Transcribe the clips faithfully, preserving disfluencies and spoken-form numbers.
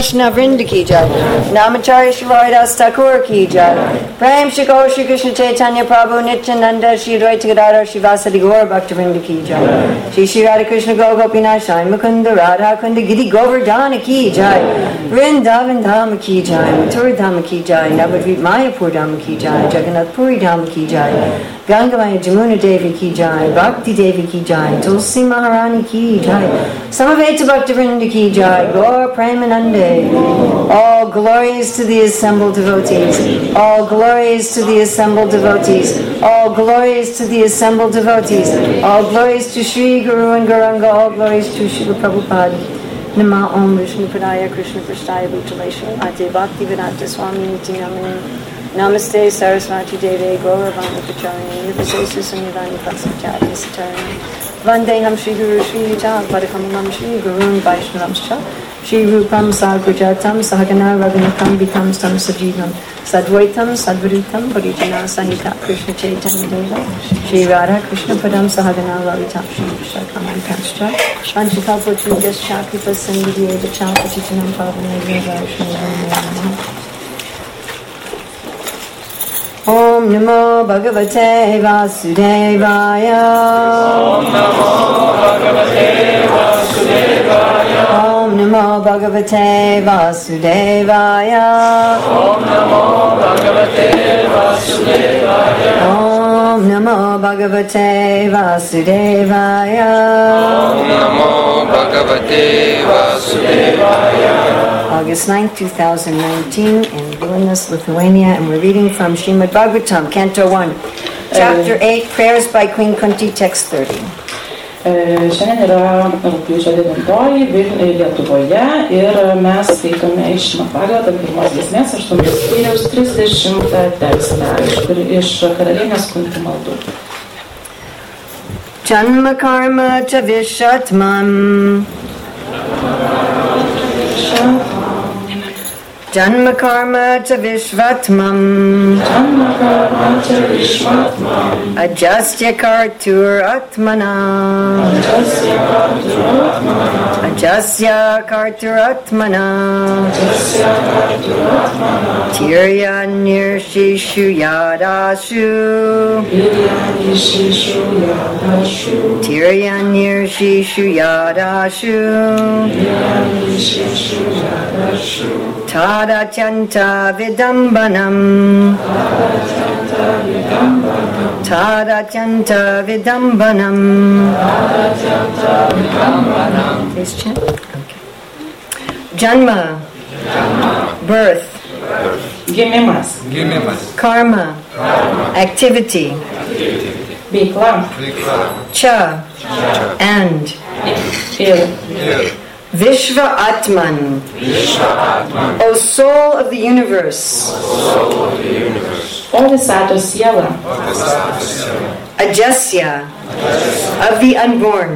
Vaishnava Vrinda ki jai, Namacharya Shri Haridas Thakur ki jai, Prem Shri Gaur Shri Krishna Chaitanya Prabhu Nityananda Shri Advaita Gadadhar Shri Vasadi Gaur Bhakta Vrinda ki jai, Shri Shri Radha Krishna Gaur Gopinath Shai Mukunda Radha Kunda Giri Govardhana ki jai, Vrindavan Dham ki jai, Mathura Dham ki jai, Navadvip Mayapur Dham ki jai, Jagannath Puri Dham ki jai, Gangamaya Jamuna Devi ki jai, Bhakti Devi ki jai, Tulsi Maharani ki jai, Samaveta Bhakta Vrinda ki jai, Gaur Premanande. All glories to the assembled devotees. All glories to the assembled devotees. All glories to the assembled devotees. All glories to Sri Guru and Gauranga. All glories to Srila Prabhupada. Nama Om Vishnu Padaya Krishna Prasthaya Bhuttaleshu Ate Bhakti Vedanta Swami Niti Namani Namaste Saraswati Deve Gauravani Pacharani Nivasesa Samyadani Pasachati Satarani Vandeham Shri Guru Shri Yuta Padakamam Shri Gurun Vaishnavamscha Shri Rupam Sagrajatam Sahagana Raghunakam Bikam Tam Sajivam Sadvaitam Sadvarutam Parijana Sahita Krishna Chaitanya Deva Shri Radha Krishna Padam Sahagana Ravita Shri Krishna Kaman Pascha Vanchikalpa Chudyascha Kripa Sindhya Dachal Pachitanam Pavanaya Vaishnava Om Namo Bhagavate Vasudevaya Om Namo Bhagavate Vasudevaya Om Namo Bhagavate Vasudevaya Om Namo Bhagavate Vasudevaya Om Namo Bhagavate Vasudevaya Om Namo Bhagavate Vasudevaya August ninth, twenty nineteen in Vilnius, Lithuania, and we're reading from Srimad Bhagavatam, Canto one, Chapter eight, Prayers by Queen Kunti, Text thirty. Šiandien yra rugpjūčio devintoji Lietuvoje ir mes skaitome iš Bhagavatam pirmos giesmės aštuntos skyriaus trisdešimtą tekstą iš karalienės Kunti maldų. Janma karma cha vishatmam Janma karma cha vishvatmam Janma karma cha vishvatmam Ajasya kartur atmana Ajasya kartur atmana Ajasya kartur atmana Ajasya kartur atmana Tirya nirshishu yadashu Tirya nirshishu yadashu Tirya nirshishu yadashu Tirya nirshishu yadashu Tada chanta vidambanam Tadachanta vidambanam Tada chanta vidambanam Tadachanta vidambanam Please chant. Okay. Janma, Janma birth, Gimimas, Gimimas karma, Karma activity, Activity veikla Veikla cha, Cha and ir Ir Vishva Atman, Vishva Atman O soul of the universe, Soul of the universe o visatos siela, Visatasya Ajasya, of the unborn,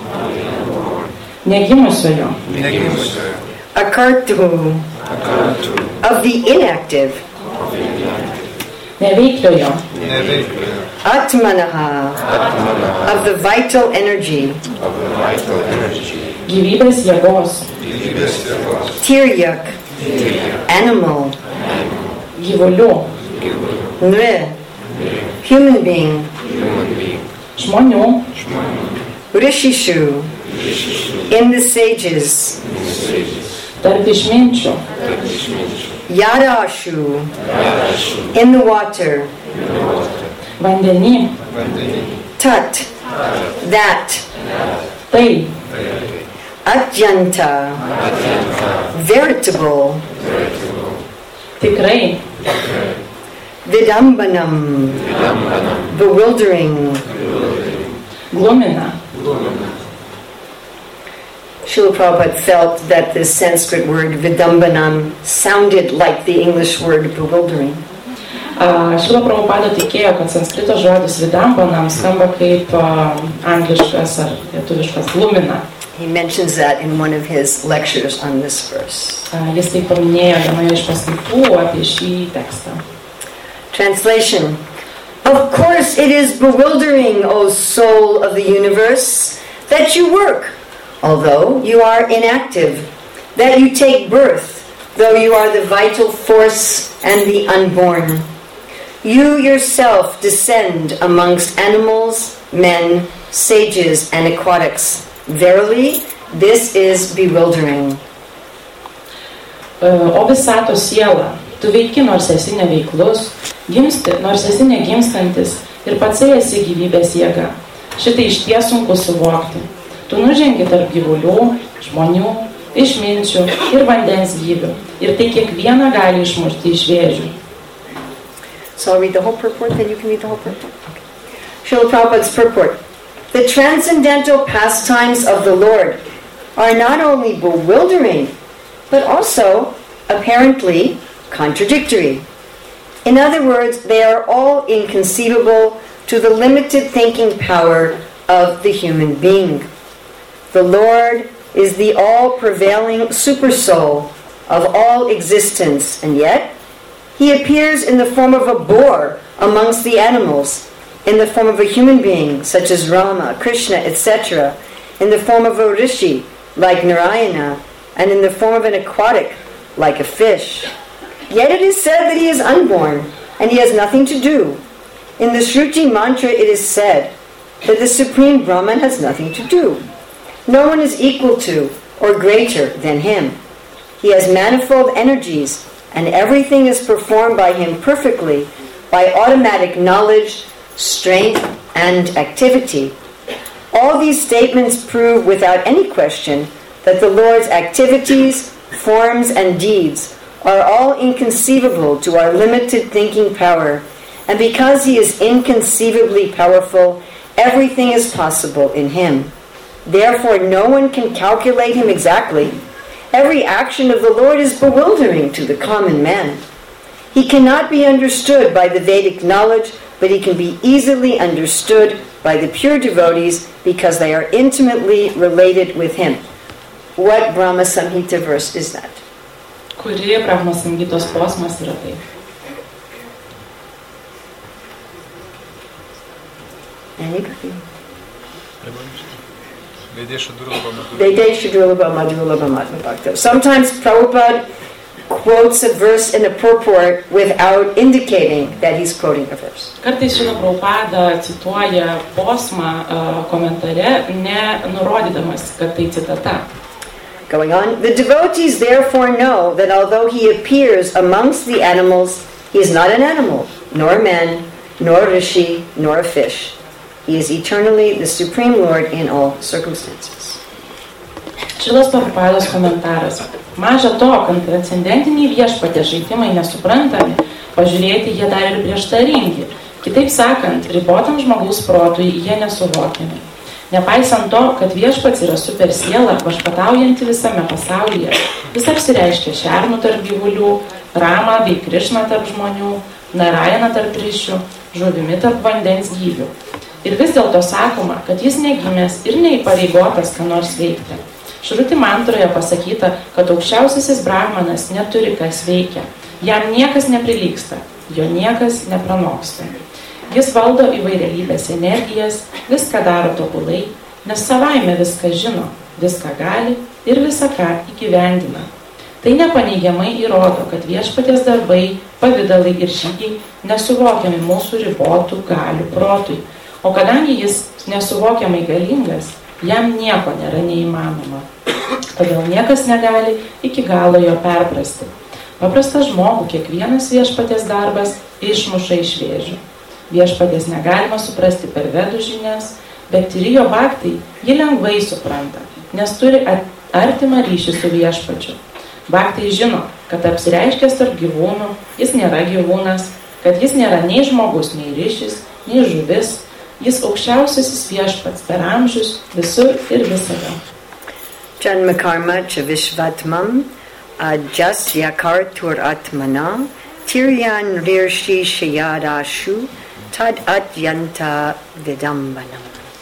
negimusiojo, Negimusiojo Akartu, Akartu of the inactive, neveikliojo, Neveikliojo Atmanaha, Atmanaha of the vital energy, of the vital energy gyvybės jėgos, Gyvybės jėgos Tiryak, animal, gyvulių, Gyvulių Nre, human being, Human being žmonių, Žmonių Rishishu, Rishishu in the sages, Sages tarp išminčių, Tarp išminčių Yadashu, Yadashu in the water, vandenį, Vandeny Tat, that, tai, Atyanta, veritable, tikrai, Vidambanam, Vidambanam bewildering. glumina. Srila Prabhupada felt that the Sanskrit word Vidambanam sounded like the English word bewildering. Šrila Prabhupada tikėjo, kad sanskrito žodis vidambanam skamba kaip uh, angliškas ar lietuviškas glumina. He mentions that in one of his lectures on this verse. Uh, jis tai paminėjo vienoje iš paskaitų apie šį tekstą. Translation. Of course it is bewildering, O soul of the universe, that you work, although you are inactive, that you take birth, though you are the vital force and the unborn. You yourself descend amongst animals, men, sages, and aquatics. Verily, this is bewildering. O visatos siela, tu veiki nors esi neveiklus, gimsti nors esi negimstantis ir pats esi gyvybės jėga. Šitai išties sunku suvokti. Tu nužengi tarp gyvulių, žmonių, išminčių ir vandens gyvių. Ir tai kiekvieną gali išmušti iš vėžių. So I'll read the whole purport, then you can read the whole purport. Okay. Srila Prabhupada's purport. The transcendental pastimes of the Lord are not only bewildering, but also apparently contradictory. In other words, they are all inconceivable to the limited thinking power of the human being. The Lord is the all-prevailing supersoul of all existence, and yet he appears in the form of a boar amongst the animals, in the form of a human being, such as Rama, Krishna, et cetera, in the form of a rishi, like Narayana, and in the form of an aquatic, like a fish. Yet it is said that he is unborn, and he has nothing to do. In the Shruti mantra it is said that the Supreme Brahman has nothing to do. No one is equal to or greater than him. He has manifold energies, and everything is performed by him perfectly by automatic knowledge, strength, and activity. All these statements prove without any question that the Lord's activities, forms, and deeds are all inconceivable to our limited thinking power, and because he is inconceivably powerful, everything is possible in him. Therefore, no one can calculate him exactly. Every action of the Lord is bewildering to the common man. He cannot be understood by the Vedic knowledge, but he can be easily understood by the pure devotees because they are intimately related with him. What Brahma Samhita verse is that? Kuri Brahma Samhitos posmas yra tai? Anybody? Vedesha Durlabha Madhurabha. Vedesha Durlabha Madhurabha Madhurabha. Sometimes Prabhupada quotes a verse in a purport without indicating that he's quoting a verse. Kartais Srila Prabhupada cituoja posmą uh, komentare, nenurodydamas, kad tai citata. Going on, the devotees therefore know that although he appears amongst the animals, he is not an animal, nor a man, nor a rishi, nor a fish. He is eternally the Supreme Lord in all circumstances. Šilas Prabhupados komentaras. Maža to, kad transcendentiniai viešpatės žaidimai nesuprantami, pažiūrėti jie dar ir prieštaringi. Kitaip sakant, ribotam žmogaus protui jie nesuvokiami. Nepaisant to, kad viešpats yra super siela, viešpataujanti visame pasaulyje, jis apsireiškia šernų tarp gyvulių, Rama bei Krišna tarp žmonių, Narayana tarp ryšių, žuvimi tarp vandens gyvių. Ir vis dėlto sakoma, kad jis negimęs ir neįpareigotas ką nors veikti. Šruti mantroje pasakyta, kad aukščiausiasis Brahmanas neturi kas veikia. Jam niekas neprilygsta, jo niekas nepranoksta. Jis valdo įvairialybės energijas, viską daro tobulai, nes savaime viską žino, viską gali ir visą ką įgyvendina. Tai nepaneigiamai įrodo, kad viešpaties darbai, pavidalai ir žygiai nesuvokiami mūsų ribotų galių protui. O kadangi jis nesuvokiamai galingas, jam nieko nėra neįmanoma. Todėl niekas negali iki galo jo perprasti. Paprastas žmogų kiekvienas viešpaties darbas išmuša iš vėžių. Viešpaties negalima suprasti per vedų žinias, bet ir jo bhaktai jį lengvai supranta, nes turi artimą ryšį su viešpačiu. Bhaktai žino, kad apsireiškęs tarp gyvūnų, jis nėra gyvūnas, kad jis nėra nei žmogus, nei ryšys, nei žuvis, jis aukščiausiasis viešpats per amžius, visur ir visada. Janma karma cha vishvatmam ajasya kartur atmana tiryan rirshi shayadashu tad atyanta vidambanam.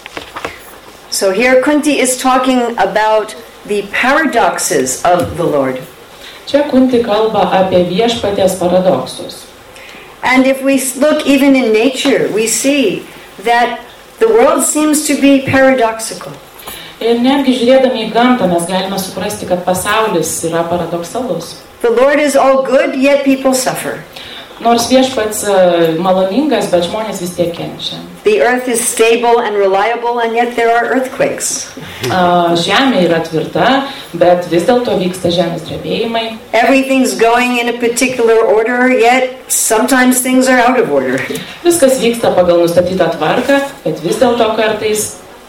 So here Kunti is talking about the paradoxes of the Lord. Čia Kunti kalba apie viešpaties paradoksus. And if we look even in nature, we see that the world seems to be paradoxical. Ir netgi žiūrėdami į gamtą mes galime suprasti, kad pasaulis yra paradoksalus. The Lord is all good, yet people suffer. Nors viešpats maloningas, bet žmonės vis tiek kenčia. The earth is stable and reliable, and yet there are earthquakes. Žemė yra tvirta, bet vis dėlto vyksta žemės drebėjimai. Everything's going in a particular order, yet sometimes things are out of order. Viskas vyksta pagal nustatytą tvarką, bet vis dėlto kartais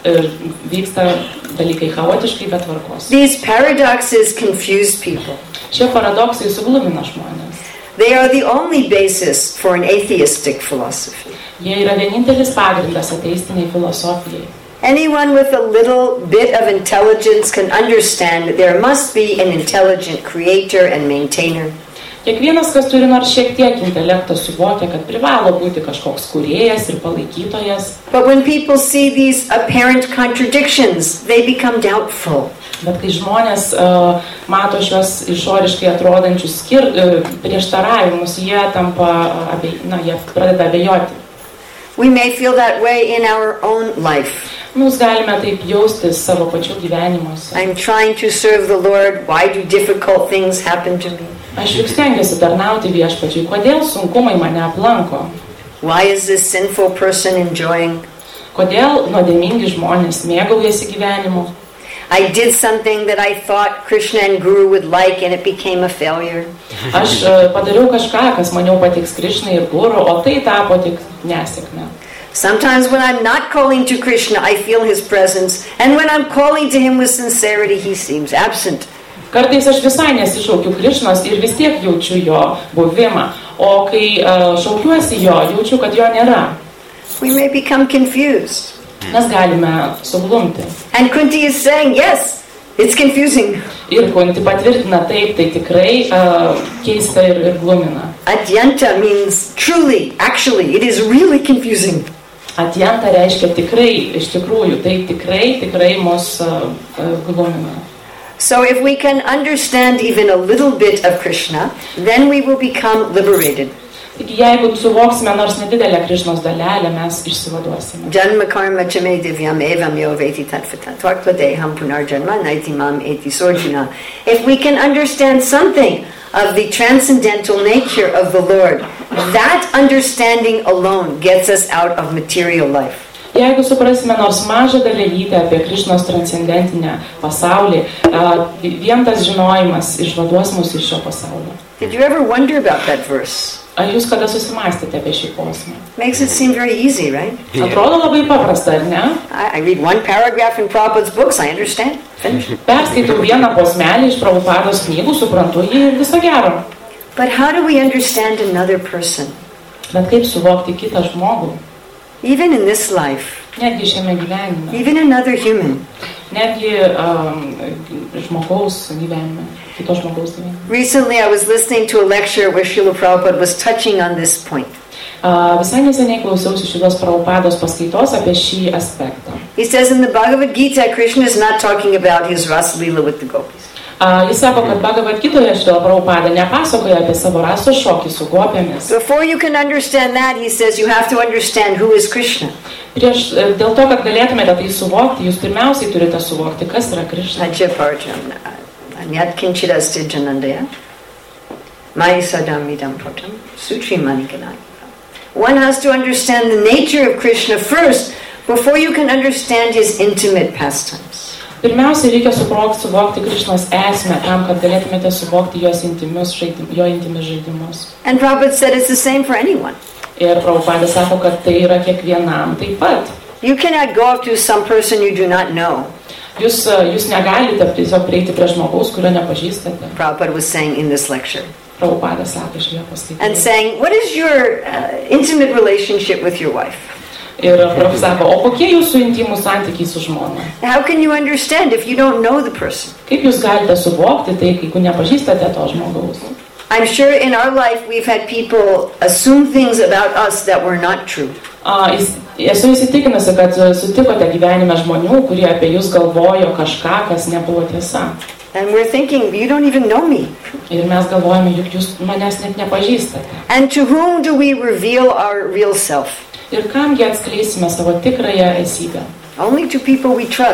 vyksta dalykai chaotiškai, bet tvarkos. These paradoxes confuse people. Šie paradoksai suglumina žmonės. They are the only basis for an atheistic philosophy. Jie yra vienintelis pagrindas ateistiniai filosofijai. Anyone with a little bit of intelligence can understand that there must be an intelligent creator and maintainer. Kiekvienas, kas turi nors šiek tiek intelekto, suvokia, kad privalo būti kažkoks kūrėjas ir palaikytojas. But when people see these apparent contradictions, they become doubtful. Bet kai žmonės uh, mato šios išoriškai atrodančius skir, uh, prieštaravimus, jie tampa, uh, abej, na, jie pradeda abejoti. We may feel that way in our own life. Mes galime taip jaustis savo pačių gyvenimuose. I'm trying to serve the Lord. Why do difficult things happen to me? Aš juk stengiuosi tarnauti viešpačiui. Kodėl sunkumai mane aplanko? Why is this sinful person enjoying? Kodėl nuodėmingi žmonės mėgaujasi gyvenimu? I did something that I thought Krishna and Guru would like, and it became a failure. Aš padariau kažką, kas maniau patiks Krishnai ir Guru, o tai tapo tik nesėkmė. Sometimes when I'm not calling to Krishna, I feel his presence, and when I'm calling to him with sincerity, he seems absent. Kartais aš visai nesišaukiu Krišnos ir vis tiek jaučiu jo buvimą, o kai uh, šaukiuosi jo, jaučiu, kad jo nėra. We may become confused. Mes galime suglumti. And Kunti is saying, yes, it's confusing. Ir Kunti patvirtina taip, tai tikrai uh, keista ir, ir glumina. Adyanta means truly, actually, it is really confusing. Adyanta reiškia tikrai, iš tikrųjų, tai tikrai, tikrai mus uh, uh, glumina. So if we can understand even a little bit of Krishna, then we will become liberated. Taigi, jeigu suvoksime nors nedidelę Krišnos dalelę, mes išsivaduosime. Janma karma chame divyam evam yo veti tatvatat vakvadeham punar janma naitimam eti sorjuna. If we can understand something of the transcendental nature of the Lord, that understanding alone gets us out of material life. Jeigu suprasime nors mažą dalelytę apie Krišnos transcendentinę pasaulį, vien tas žinojimas išvaduos mus iš šio pasaulio. Did you ever wonder about that verse? Ar jūs kada susimąstėte apie šį posmą? Makes it seem very easy, right? Atrodo labai paprasta, ar ne? I, I read one paragraph in Prabhupada's books, I understand. Finish. Perskaitau vieną posmelį iš Prabhupados knygų, suprantu jį ir viso gero. But how do we understand another person? Bet kaip suvokti kitą žmogų? Even in this life, Netgi šiame gyvenime. even another human. Netgi um, žmogaus gyvenime. Kito žmogaus gyvenime. Recently I was listening to a lecture where Srila Prabhupada was touching on this point. Uh, visai neseniai klausiausi šitos Prabhupados paskaitos apie šį aspektą. He says in the Bhagavad Gita, Krishna is not talking about his Rasa Leela with the gopis. Uh, jis sako, kad Bhagavad Gitoje šitą Prabhupada nepasakoja apie savo rasos šokį su gopėmis. Before you can understand that, he says you have to understand who is Krishna. Prieš, dėl to, kad galėtumėte tai suvokti, jūs pirmiausiai turite suvokti, kas yra Krishna. Ajyaparjam anyat kinchidasti janandaya mai sadam idam pratam sutri manikanai. One has to understand the nature of Krishna first before you can understand his intimate pastimes. Pirmiausia, reikia suprokti, suvokti Krišnos esmę tam, kad galėtumėte suvokti jos intimius žaidim, jo intimius žaidimus. And Prabhupada said it's the same for anyone. Ir Prabhupada sako, kad tai yra kiekvienam taip pat. You cannot go up to some person you do not know. Jūs, jūs negalite tiesiog prieiti prie žmogaus, kurio nepažįstate. Prabhupada was saying in this lecture. Prabhupada sako šioje paskaitoje. And saying, what is your uh, intimate relationship with your wife? Ir Prabhupada sako, o kokie jūsų intimų santykiai su žmona? How can you understand if you don't know the person? Kaip jūs galite suvokti tai, kai nepažįstate to žmogaus? I'm sure in our life we've had people assume things about us that were not true. Uh, esu įsitikinusi, kad sutikote gyvenime žmonių, kurie apie jūs galvojo kažką, kas nebuvo tiesa. And we're thinking, you don't even know me. Ir mes galvojame, juk jūs manęs net nepažįstate. And to whom do we reveal our real self? Ir kamgi atskleisime savo tikrąją esybę? Only to people we trust.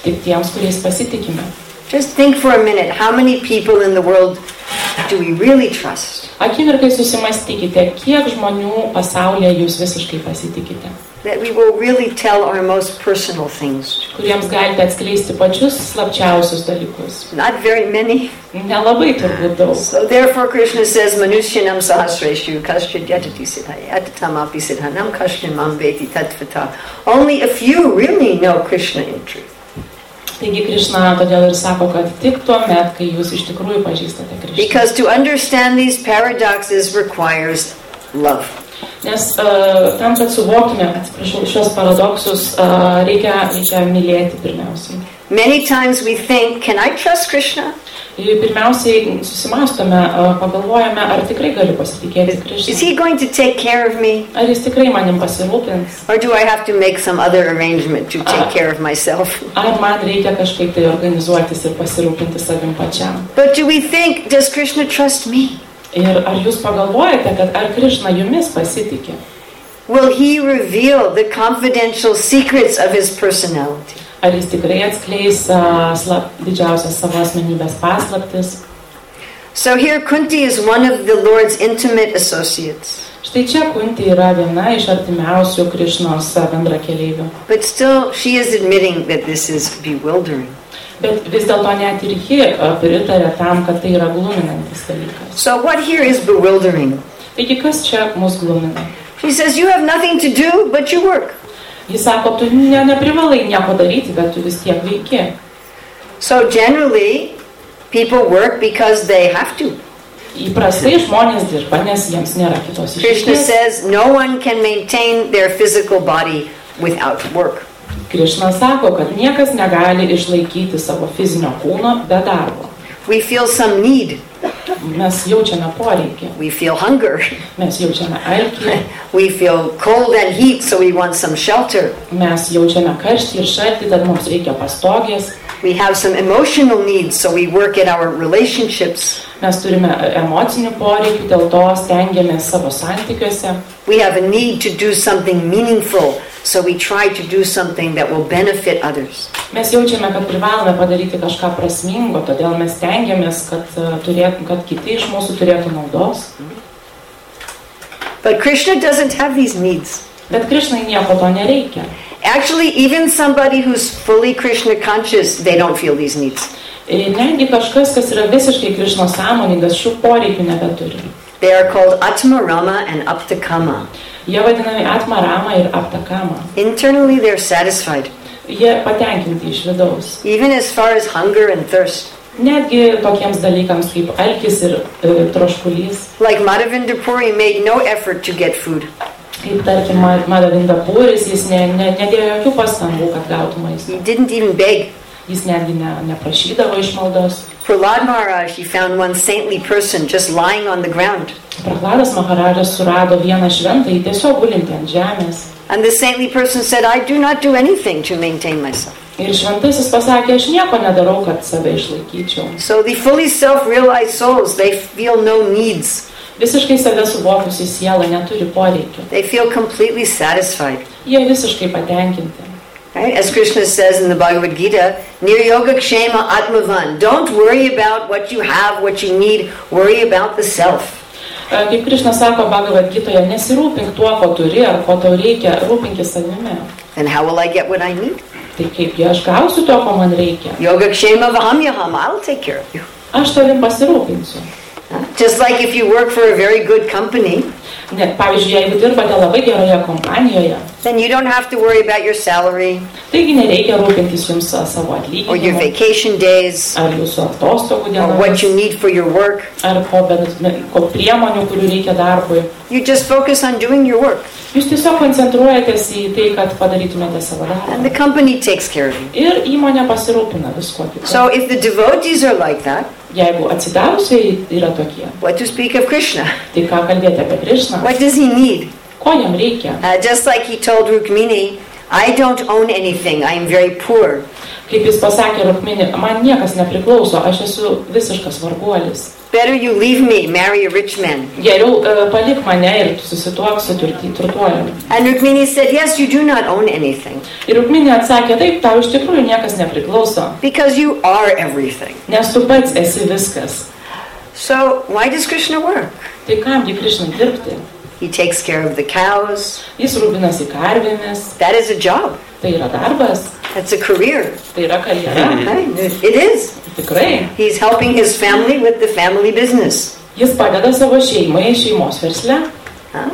tik tiems, kuriais pasitikime. Just think for a minute, how many people in the world do we really trust? Akimirkai susimastykite, kiek žmonių pasaulyje jūs visiškai pasitikite. That we will really tell our most personal things. Kuriems galite atskleisti pačius slapčiausius dalykus. Not very many. Nelabai turbūt daug. So therefore Krishna says, Manushyanam sahasreshu kashtyadyatati siddhaya atatamapi siddhanam kashtyanam veti tatvata. Only a few really know Krishna in truth. Taigi Krishna todėl ir sako, kad tik tuo met, kai jūs iš tikrųjų pažįstate Krishną. Because to understand these paradoxes requires love. Nes uh, tam, kad suvoktume, atsiprašau, šios paradoksus, uh, reikia, reikia mylėti pirmiausiai. Many times we think, can I trust Krishna? Pirmiausiai susimastome, uh, pagalvojame, ar tikrai galiu pasitikėti Krishna. Is he going to take care of me? Ar jis tikrai manim pasirūpins? Or do I have to make some other arrangement to take care of myself? Ar man reikia kažkaip tai organizuotis ir pasirūpinti savim pačiam? But do we think, does Krishna trust me? Ir ar jūs pagalvojate, kad ar Krishna jumis pasitikė? Will he reveal the confidential secrets of his personality? Ar jis tikrai atskleis uh, slap, didžiausias savo asmenybės paslaptis? So here Kunti is one of the Lord's intimate associates. Štai čia Kunti yra viena iš artimiausių Krishnos bendrakeleivių. But still she is admitting that this is bewildering. Bet vis dėlto net ir ji pritarė tam, kad tai yra gluminantis dalykas. So what here is bewildering? Taigi kas čia mus glumina? She says, you have nothing to do, but you work. Jis sako, tu ne, neprivalai nieko daryti, bet tu vis tiek veiki. So generally, people work because they have to. Įprastai žmonės dirba, nes jiems nėra kitos Krishna išeities. says, no one can maintain their physical body without work. Krishna sako, kad niekas negali išlaikyti savo fizinio kūno be darbo. We feel some need. Mes jaučiame poreikį. We feel hunger. Mes jaučiame alkį. We feel cold and heat, so we want some shelter. Mes jaučiame karštį ir šaltį, tad mums reikia pastogės. We have some emotional needs, so we work at our relationships. Mes turime emocinių poreikių, dėl to stengiamės savo santykiuose. We have a need to do something meaningful, so we try to do something that will benefit others. Mes jaučiame, kad privalome padaryti kažką prasmingo, todėl mes stengiamės, kad, turėt, kad kiti iš mūsų turėtų naudos. But Krishna doesn't have these needs. Bet Krishnai nieko to nereikia. Actually, even somebody who's fully Krishna conscious, they don't feel these needs. Ir netgi kažkas, kas yra visiškai Krishnos sąmoningas, šių poreikių nebeturi. They are called Atma Rama and Aptakama. Jie vadinami Atma Rama ir Aptakama. Internally, they're satisfied. Jie patenkinti iš vidaus. Even as far as hunger and thirst. Netgi tokiems dalykams kaip alkis ir e, troškulys. Like Madhavinda Puri made no effort to get food. Kaip tarkim Madhavinda Puris, jis ne, ne, nedėjo jokių pastangų, kad gautų maisto. He didn't even beg. Jis netgi ne, neprašydavo išmaldos. Prahlad Maharaj, he found one saintly person just lying on the ground. Prahladas Maharajas surado vieną šventąjį tiesiog gulintį ant žemės. And the saintly person said, I do not do anything to maintain myself. Ir šventasis pasakė, aš nieko nedarau, kad save išlaikyčiau. So the fully self-realized souls, they feel no needs. Visiškai save suvokusi siela neturi poreikio. They feel completely satisfied. Jie visiškai patenkinti. Right? As Krishna says in the Bhagavad Gita, Niryoga Kshema Atmavan. Don't worry about what you have, what you need. Worry about the self. Kaip Krishna sako Bhagavad Gitoje, nesirūpink tuo, ko turi ar ko tau reikia, rūpinkis savimi. Then how will I get what I need? Tai kaip aš gausiu to, ko man reikia? Yoga Kshema Vahamyaham. I'll take care of you. Aš tavim pasirūpinsiu. Just like if you work for a very good company, Net, pavyzdžiui, jeigu dirbate labai geroje kompanijoje, then you don't have to worry about your salary taigi nereikia rūpintis jums savo or your atlyginimu, vacation days ar jūsų atostogų or what dienomis, you need for your work. ar ko, bet, ko priemonių, kurių reikia darbui. You just focus on doing your work, Jūs tiesiog koncentruojatės į tai, kad padarytumėte savo and the darbą. company takes care of you. Ir įmonė pasirūpina viskuo kitu. So if the devotees are like that, Jeigu atsidarusiai yra tokie, what to speak of Krishna? tai ką kalbėti apie Krishną? What does he need? Ko jam reikia? Uh, just like he told Rukmini, I don't own anything, I am very poor. Kaip jis pasakė Rukmini, man niekas nepriklauso, aš esu visiškas varguolis. Better you leave me, marry a rich man. Geriau uh, palik mane ir susituok su turti- turtuoliu. And Rukmini said, yes, you do not own anything. Ir Rukminė atsakė, taip, tau iš tikrųjų niekas nepriklauso, Because you are everything. nes tu pats esi viskas. So why does Krishna work? Tai kamgi Krišnai dirbti? He takes care of the cows. Jis rūpinasi karvėmis, That is a job. tai yra darbas, That's a career. tai yra karjera. Right? It is. Tikrai. He's helping his family with the family business. Jis padeda savo šeimai, šeimos versle. Huh?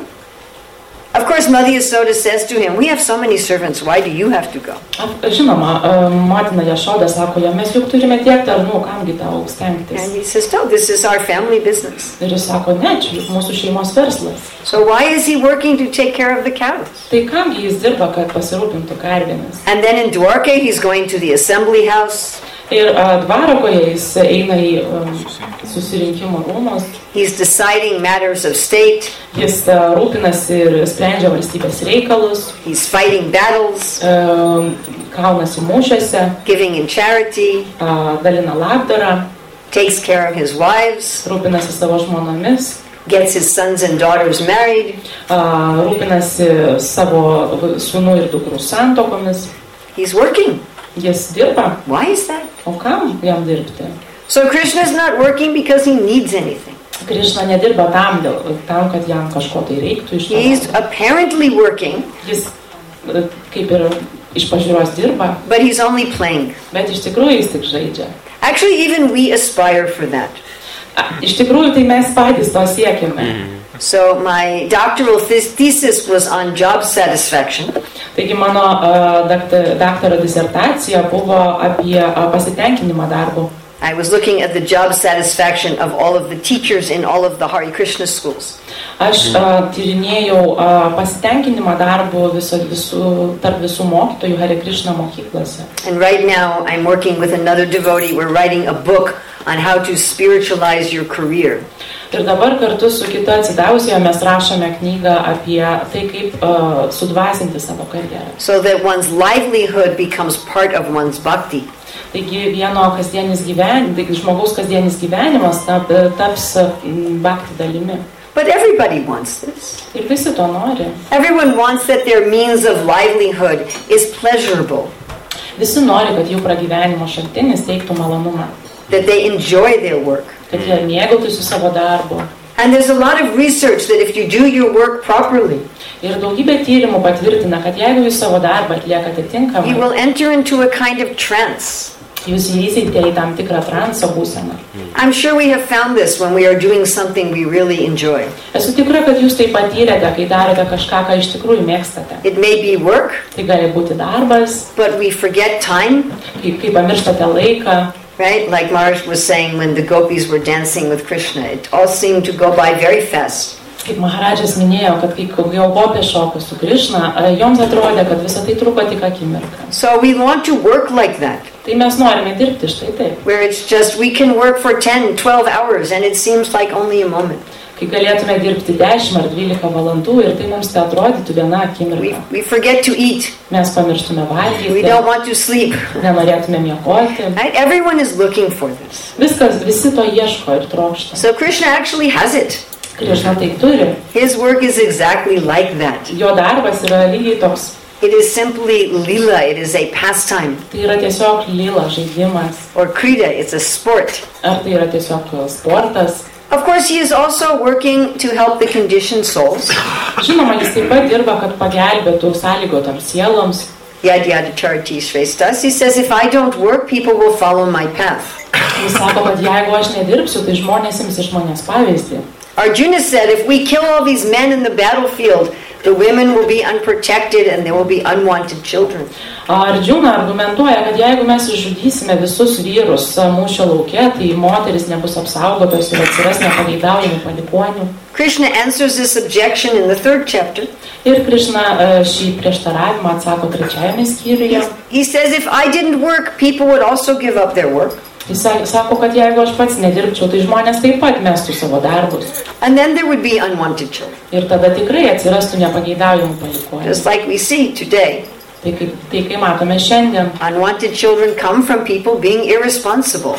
Of course, Mother Yasoda says to him, we have so many servants, why do you have to go? Žinoma, uh, motina Jašoda sako, ja, mes juk turime tiek tarnų, kamgi tau And stengtis. he says, no, this is our family business. Ir jis sako, ne, čia juk mūsų šeimos verslas. So why is he working to take care of the cows? Tai kamgi jis dirba, kad pasirūpintų karvėmis. And then in Dwarka, he's going to the assembly house. Ir uh, Dvarakoje jis eina į um, susirinkimo rūmus, He's deciding matters of state. jis uh, rūpinasi ir sprendžia valstybės reikalus, He's fighting battles, uh, kaunasi mūšiuose, giving in charity, uh, dalina labdarą, takes care of his wives, rūpinasi savo žmonomis, gets his sons and daughters married. uh, rūpinasi savo sūnų ir dukrų santokomis. He's working. Jis dirba. Why is that? O kam jam dirbti? So Krishna's not working because he needs anything. Krišna nedirba tam, dėl, tam, kad jam kažko tai reiktų iš He's to. apparently working, Jis e, kaip ir iš pažiūros dirba, but he's only playing. bet iš tikrųjų jis tik žaidžia. Actually, even we aspire for that. A, iš tikrųjų tai mes patys to siekime. So my doctoral thes- thesis was on job satisfaction. Taigi mano uh, daktar, daktaro disertacija buvo apie uh, pasitenkinimą darbu. I was looking at the job satisfaction of all of the teachers in all of the Hare Krishna schools. Aš uh, tyrinėjau uh, pasitenkinimą darbu viso, visų, tarp visų mokytojų Hare Krishna mokyklose. And right now I'm working with another devotee. We're writing a book on how to spiritualize your career. Ir dabar kartu su kita atsidavusioje mes rašome knygą apie tai, kaip uh, sudvasinti savo karjerą. So that one's livelihood becomes part of one's bhakti. Taigi vieno kasdienis gyvenimas, taigi žmogaus kasdienis gyvenimas tap, taps mm, bhakti dalimi. But everybody wants this. Ir visi to nori. Everyone wants that their means of livelihood is pleasurable, Visi nori, kad jų pragyvenimo šaltinis teiktų malonumą, that they enjoy their work. kad jie mėgautųsi savo darbu. And there's a lot of research that if you do your work properly, Ir daugybė tyrimų patvirtina, kad jeigu jūs savo darbą atliekate you tinkamai, will enter into a kind of trance. jūs įeisite į tam tikrą transo būseną. I'm sure we have found this when we are doing something we really enjoy. Esu tikra, kad jūs tai patyrėte, kai darote kažką, ką iš tikrųjų mėgstate. It may be work, Tai gali būti darbas, but we forget time, kai, kai pamirštate laiką. right? Like Maharaj was saying when the gopis were dancing with Krishna, it all seemed to go by very fast. Kaip Maharadžas minėjo, kad kai jau gopė šoko su Krišna, joms atrodė, kad visą tai truko tik akimirką. So we want to work like that, Tai mes norime dirbti štai taip. where it's just we can work for ten, twelve hours and it seems like only a moment. Kai galėtume dirbti dešimt ar dvylika valandų ir tai mums tai atrodytų viena We, akimirka. we forget to eat. Mes pamirštume We valgyti, don't want to sleep. nenorėtume miegoti. Right? Everyone is looking for this. Viskas, visi to ieško ir trokšta. So Krishna actually has it. Krišna tai turi. His work is exactly like that. Jo darbas yra lygiai toks. It is simply lila, it is a pastime. Tai yra tiesiog lila žaidimas. Or krida, it's a sport. Ar tai yra tiesiog sportas. Of course, he is also working to help the conditioned souls. Žinoma, jis taip pat dirba, kad pagelbėtų sąlygotoms sieloms. Yad yad chariti shrestas. He says, if I don't work, people will follow my path. Jis sako, kad jeigu aš nedirbsiu, tai žmonės ims iš manęs pavyzdį. Arjuna said, if we kill all these men in the battlefield, the women will be unprotected and there will be unwanted children. Arjuna argumentuoja, kad jeigu mes išžudysime visus vyrus mūšio lauke, tai moteris nebus apsaugotos ir atsiras nepageidaujamų palikuonių. Krishna answers this objection in the third chapter. Ir Krišna šį prieštaravimą atsako trečiajame skyriuje. He says, if I didn't work, people would also give up their work. Jis sako, kad jeigu aš pats nedirbčiau, tai žmonės taip pat mestų savo darbus. And then there would be unwanted children. Ir tada tikrai atsirastų nepageidaujamų palikuonių. Just like we see today. Tai kaip, tai kai matome šiandien, Unwanted children come from people being irresponsible.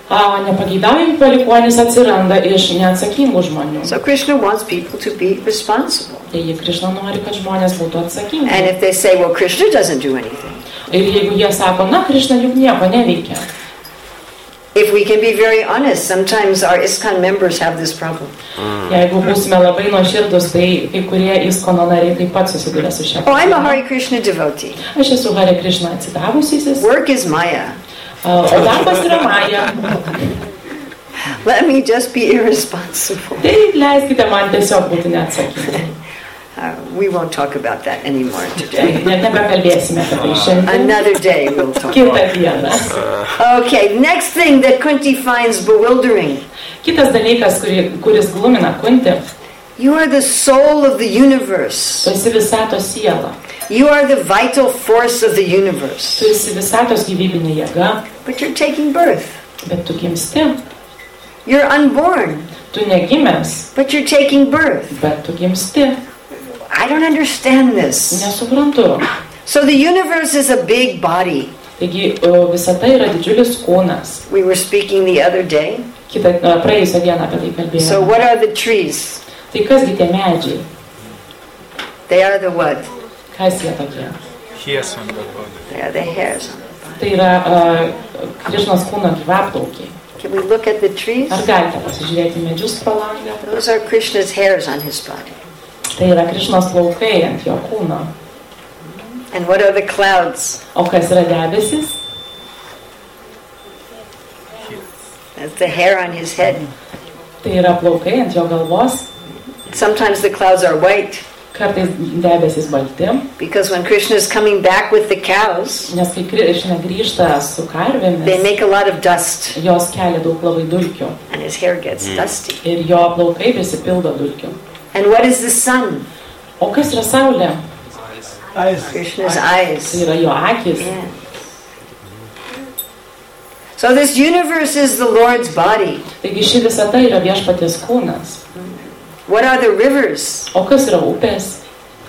A, nepageidaujami palikuonys atsiranda iš neatsakingų žmonių. So Krishna wants people to be responsible. Taigi Krishna nori, kad žmonės būtų atsakingi. And if they say, well, Krishna doesn't do anything. Ir jeigu jie sako, na, Krishna juk nieko neveikia. If we can be very honest, sometimes our ISKCON members have this problem. Jeigu būsime labai nuoširdus, tai kai kurie ISKCON nariai taip pat susiduria su šia Oh, I'm a problema. Hare Krishna devotee. Aš esu Hare Krishna atsidavusysis, Work is Maya. o darbas yra Maja. Let me just be irresponsible. Tai leiskite man tiesiog būti neatsakingi. Uh, we won't talk about that anymore today. Net nebekalbėsime apie tai šiandien. Another day we'll talk Kitą about dieną. it. Okay, next thing that Kunti finds bewildering. Kitas dalykas, kuri, kuris glumina Kunti, You are the soul of the universe. tu esi visatos siela, You are the vital force of the universe. tu esi visatos gyvybinė jėga, But you're taking birth. bet tu gimsti, You're unborn, tu negimęs, but you're taking birth. bet tu gimsti. I don't understand this. Nesuprantu. So the universe is a big body. Taigi o, visata yra didžiulis kūnas. We were speaking the other day. Kita, na, praėjusią dieną apie tai So kalbėjome. what are the trees? Tai kasgi tie medžiai? They are the what? Kas jie tokie? Hairs on the body. They are the hairs. Tai yra uh, Krišnos kūno gyvaptaukiai. Can we look at the trees? Ar galite pasižiūrėti medžius pro langą? Those are Krishna's hairs on his body. Tai yra Krišnos plaukai ant jo kūno. And what are the clouds? O kas yra debesis? That's the hair on his head. Tai yra plaukai ant jo galvos. Sometimes the clouds are white Kartais debesis balti. because when Krishna is coming back with the cows, Nes kai Krišna grįžta su they karvėmis, make a lot of dust jos kelia daug labai dulkių. and his hair gets dusty. Ir jo plaukai prisipildo dulkių. And what is the sun? O kas yra saulė? Krishna's Tai eyes. yra jo akis. Yeah. So this universe is the Lord's body. Taigi ši visata yra viešpaties kūnas. What are the rivers? O kas yra upės?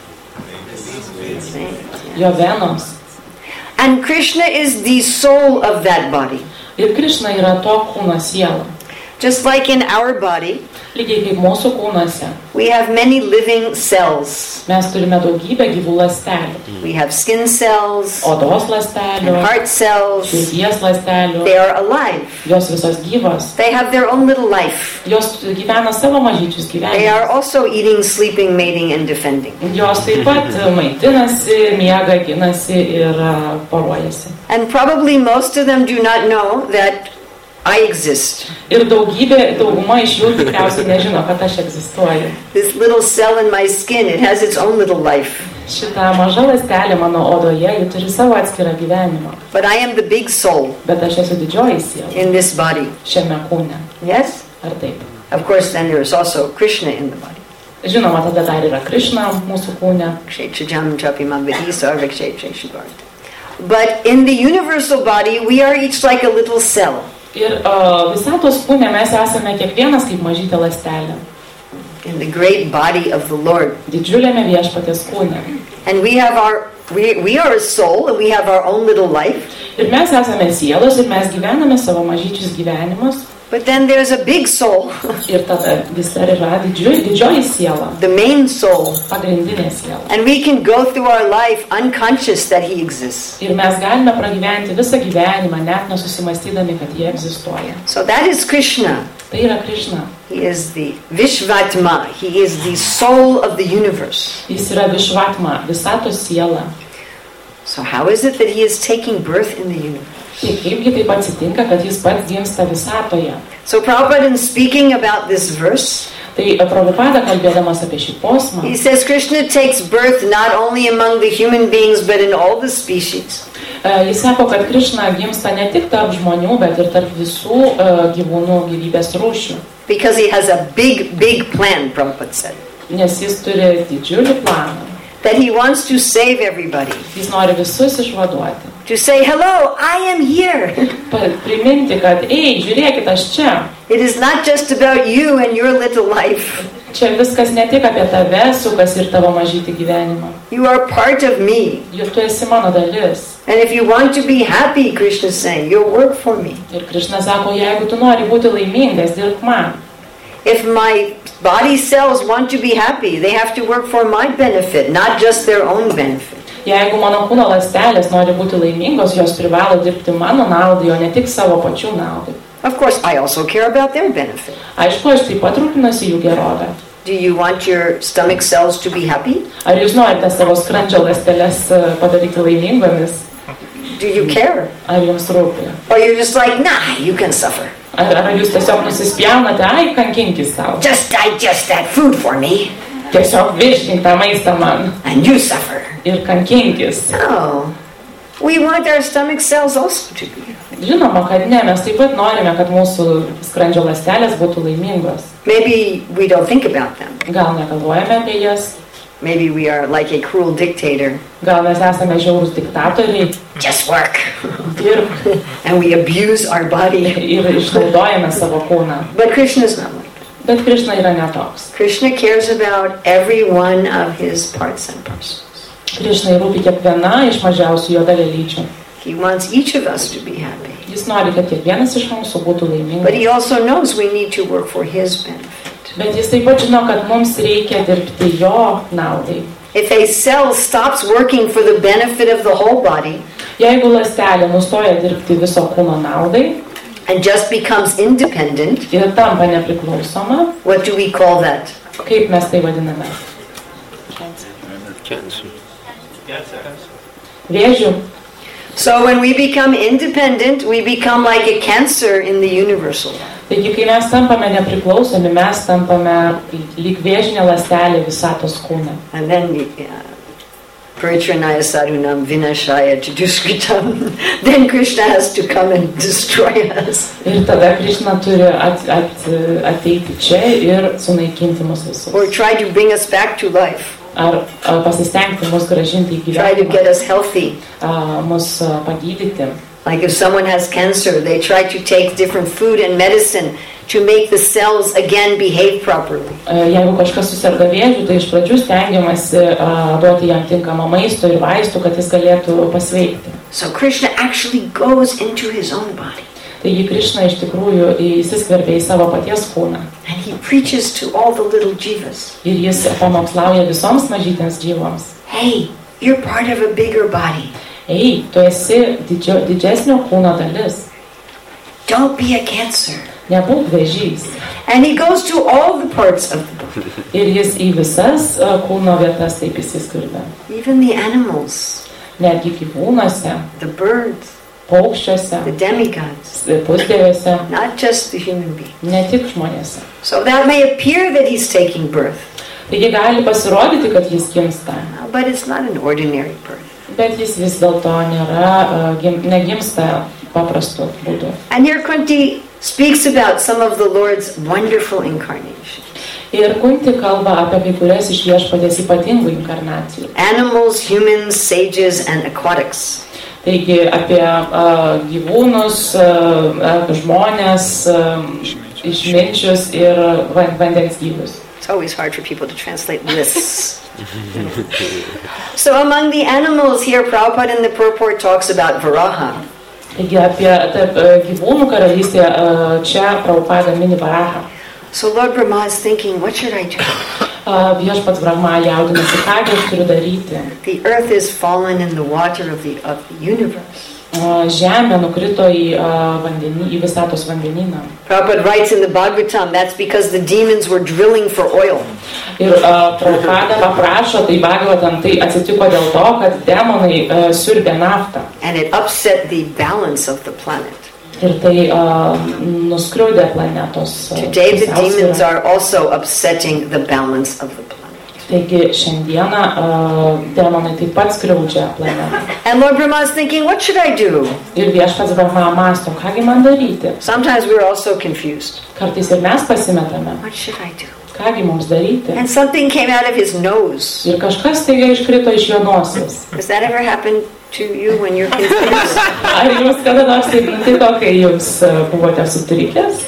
Jo venos. And Krishna is the soul of that body. Ir Krišna yra to kūno siela. Just like in our body, Lygiai kaip mūsų kūnuose. we have many living cells. Mes turime daugybę gyvų ląstelių. We have skin cells Odos and ląstelių, heart cells. širdies ląstelių. They are alive. Jos visos gyvos. They have their own little life. Jos gyvena savo mažyčius They are gyvenimus. also eating, sleeping, mating, and defending. Jos taip pat maitinasi, miega, ginasi ir a, poruojasi. And probably most of them do not know that I exist. Ir daugybė, dauguma iš jų tikriausiai nežino, kad aš egzistuoju. This little cell in my skin, it has its own little life. Šitą mažą ląstelę mano odoje, ji turi savo atskirą gyvenimą. But I am the big soul Bet aš esu didžioji siela in this body. šiame kūne. Yes? Ar taip? Of course, then there is also Krishna in the body. Žinoma, tada dar yra Krišna mūsų kūne. Kshechajam chapimam vidisa vikshecheshibart. But in the universal body, we are each like a little cell. Ir uh, visatos kūne mes esame kiekvienas kaip mažytė ląstelė. In the great body of the Lord. Didžiuliame viešpaties kūne. And we have our, we, we are a soul and we have our own little life. Ir mes esame sielos ir mes gyvename savo mažyčius gyvenimus. But then there's a big soul, Ir tada vis dar yra didžioji, didžioji siela, the main soul. pagrindinė siela. And we can go through our life unconscious that he exists. Ir mes galime pragyventi visą gyvenimą, net nesusimastydami, kad jie egzistuoja. So that is Krishna. Tai yra Krišna. He is the Vishvatma. He is the soul of the universe. Jis yra Višvatma, visatos siela. So how is it that he is taking birth in the universe? Tai kaipgi taip atsitinka, kad jis pats gimsta visatoje. So Prabhupada, in speaking about this verse, Tai Prabhupada kalbėdamas apie šį posmą, he says Krishna takes birth not only among the human beings but in all the species. e, jis sako, kad Krišna gimsta ne tik tarp žmonių, bet ir tarp visų e, gyvūnų gyvybės rūšių. Because he has a big, big plan, Prabhupada said. Nes jis turi didžiulį planą. That he wants to save everybody. Jis nori visus išvaduoti. To say, hello, I am here. Pa- Priminti, kad, ei, žiūrėkit, aš čia. It is not just about you and your little life. Čia viskas ne tik apie tave, sukas ir tavo mažytį gyvenimą. You are part of me. Juk tu esi mano dalis. And if you want to be happy, Krishna is saying, you'll work for me. Ir Krišna sako, jeigu tu nori būti laimingas, dirbk man. If my body cells want to be happy, they have to work for my benefit, not just their own benefit. Jeigu mano kūno ląstelės nori būti laimingos, jos privalo dirbti mano naudai, o ne tik savo pačių naudai. Of course, I also care about their benefit. Aišku, aš taip pat rūpinuosi jų gerovę. Do you want your stomach cells to be happy? Ar jūs norite savo skrandžio ląsteles padaryti laimingomis? Do you care? Ar jums rūpi? Or you're just like, nah, you can suffer. Ar, ar jūs tiesiog nusispjaunate, ai, kankinkis savo. Just digest that food for me, Tiesiog virškink tą maistą man and you suffer. ir kankinkis. No. We want our stomach cells also to be. Žinoma, kad ne, mes taip pat norime, kad mūsų skrandžio ląstelės būtų laimingos. Maybe we don't think about them. Gal negalvojame apie jas, Maybe we are like a cruel dictator. gal mes esame žiaurūs diktatoriai, Just work. dirbk And we abuse our body. ir išnaudojame savo kūną. But Krishna is not like that. Bet Krišna yra netoks. Krishna cares about every one of his parts and parcels. Krišnai rūpi kiekviena iš mažiausių jo dalelyčių. He wants each of us to be happy. Jis nori, kad kiekvienas iš mūsų būtų But laimingas. he also knows we need to work for his benefit. Bet jis taip pat žino, kad mums reikia dirbti jo naudai. If a cell stops working for the benefit of the whole body Jeigu ląstelė nustoja dirbti viso kūno naudai and just becomes independent, ir tampa nepriklausoma, what do we call that? kaip mes tai vadiname? Cancer. Vėžių. So when we become independent, we become like a cancer in the universal. Taigi, kai mes tampame nepriklausomi, mes tampame lyg vėžinė ląstelė visatos kūne. And then uh, Paritranaya sadhunam vinashaya chadushkritam. Then Krishna has to come and destroy us. Ir tada Krišna turi at, at, ateiti čia ir sunaikinti mus visus. Or try to bring us back to life. Ar a, pasistengti mus gražinti į Try to gyvenimą, get us healthy. a, mus a, pagydyti. Like if someone has cancer, they try to take different food and medicine to make the cells again behave properly. A, Jeigu kažkas susirga vėžiu, tai iš pradžių stengiamasi a, duoti jam tinkamą maisto ir vaistų, kad jis galėtų pasveikti. So Krishna actually goes into his own body. Taigi Krišna iš tikrųjų įsiskverbia į savo paties kūną. And he preaches to all the little jivas. Ir jis pamokslauja visoms mažytėms gyvoms. Hey, you're part of a bigger body. Ei, tu esi didžio, didžesnio kūno dalis. Don't be a cancer. Nebūk vėžys. And he goes to all the parts of the body. Ir jis į visas a, kūno vietas taip įsiskverbia. Even the animals, Netgi gyvūnuose, the birds, paukščiuose, the demigods, pusdieviuose, not just the human being. ne tik žmonėse. So that may appear that he's taking birth, Taigi gali pasirodyti, kad jis gimsta, but it's not an ordinary birth. bet jis vis dėlto nėra, a, gim, negimsta paprastu būdu. And here Kunti speaks about some of the Lord's wonderful incarnations. Ir Kunti kalba apie kai kurias iš viešpaties ypatingų inkarnacijų. Animals, humans, sages, and aquatics. Taigi apie a, gyvūnus, a, a, žmonės, a, išminčius ir van, vandens gyvus. It's always hard for people to translate lists. So among the animals here, Prabhupada in the purport talks about Varaha. Taigi apie taip, a, gyvūnų karalystę a, čia Prabhupada mini Varahą. So Lord Brahma is thinking, what should I do? A, Viešpats Brahma jaudinasi, ką gi aš turiu daryti. The earth is fallen in the water of the, of the universe. A, Žemė nukrito į, a, vandenį, į visatos vandenyną. Prabhupada writes in the Bhagavatam, that's because the demons were drilling for oil. Ir a, Prabhupada paprašo, tai Bhagavatam tai atsitiko dėl to, kad demonai a, siurbė naftą. And it upset the balance of the planet. Ir tai a, nuskriaudė planetos. a, Today the pusiausvyrą. demons are also upsetting the balance of the planet. Taigi šiandieną a, demonai taip pat skriaudžia planetą. And Lord Brahma is thinking, what should I do? Ir Viešpats Brahma mąsto, kągi man daryti. Sometimes we're also confused. Kartais ir mes pasimetame. What should I do? Kągi mums daryti? And something came out of his nose. Ir kažkas taiga iškrito iš jo nosies. Has that ever happened to you when you're confused? Ar jūs kada nors taip nutiko, kai jūs buvote sutrikęs?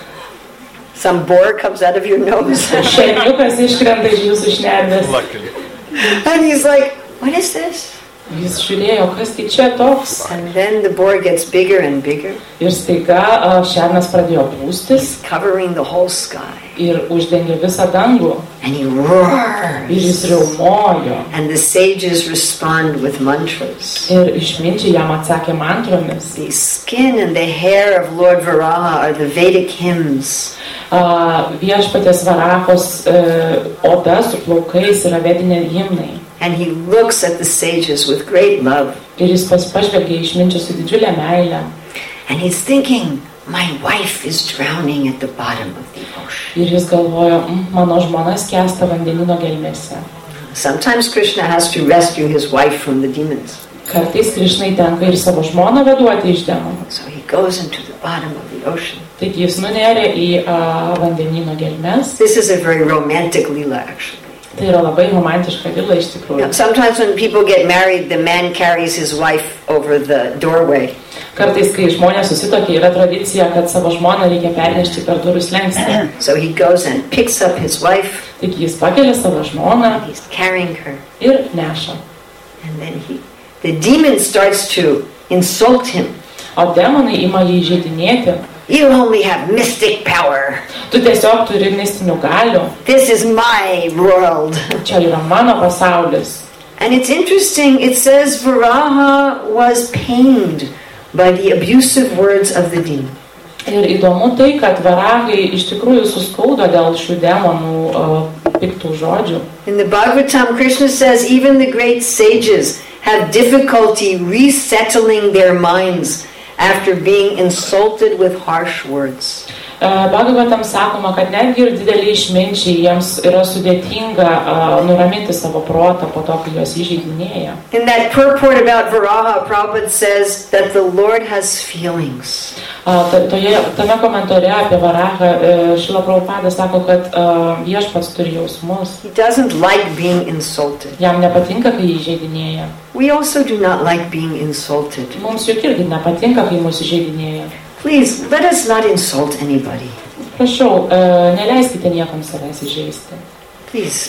Some boar comes out of your nose. Šerniukas iškrenta iš jūsų šnervės. Luckily. And he's like, what is this? Jis žiūrėjo, kas tai čia toks. And then the boar gets bigger and bigger. Ir staiga šernas pradėjo pūstis. Covering the whole sky. Ir uždengė visą dangų. And he roars. Ir jis riaumojo. And the sages respond with mantras. Ir išminčiai jam atsakė mantromis. The skin and the hair of Lord Varaha are the Vedic hymns. Uh, viešpaties Varahos uh, oda su plaukais yra vedinė himnai. And he looks at the sages with great love. Ir jis pažvelgia išminčius su didžiulė meilė. And he's thinking, my wife is drowning at the bottom of the ocean. Ir jis galvojo, mano žmona skęsta vandenino gelmėse. Sometimes Krishna has to rescue his wife from the demons. Kartais Krišnai tenka ir savo žmoną vaduoti iš demonų. So he goes into the bottom of the ocean. Taigi jis nunerė į uh, vandenino gelmes. This is a very romantic lila, actually. Tai yra labai romantiška lila iš tikrųjų. Now, sometimes when people get married, the man carries his wife over the doorway. Kartais, kai žmonės susitokia, yra tradicija, kad savo žmoną reikia pernešti per durų slenkstį. So he goes and picks up his wife. Taigi jis pakelia savo žmoną. He's carrying her. Ir neša. And then he, the demon starts to insult him. O demonai ima jį įžeidinėti. You only have mystic power. Tu tiesiog turi mistinių galių. This is my world. Čia yra mano pasaulis. And it's interesting, it says Varaha was pained by the abusive words of the demon. Ir įdomu tai, kad Varahai iš tikrųjų suskaudo dėl šių demonų uh, piktų žodžių. In the Bhagavatam, Krishna says even the great sages have difficulty resettling their minds after being insulted with harsh words. Uh, Bhagavatam sakoma, kad netgi ir dideli išminčiai jiems yra sudėtinga uh, nuraminti savo protą po to, kai juos įžeidinėja. In that purport about Varaha, Prabhupada says that the Lord has feelings. Uh, toje, tame komentare apie Varahą uh, Šrila Prabhupada sako, kad uh, viešpats turi jausmus. He doesn't like being insulted. Jam nepatinka, kai jį įžeidinėja. We also do not like being insulted. Mums juk irgi nepatinka, kai mūsų įžeidinėja. Please, let us not insult anybody. Prašau, uh, neleiskite niekam savęs įžeisti. Please.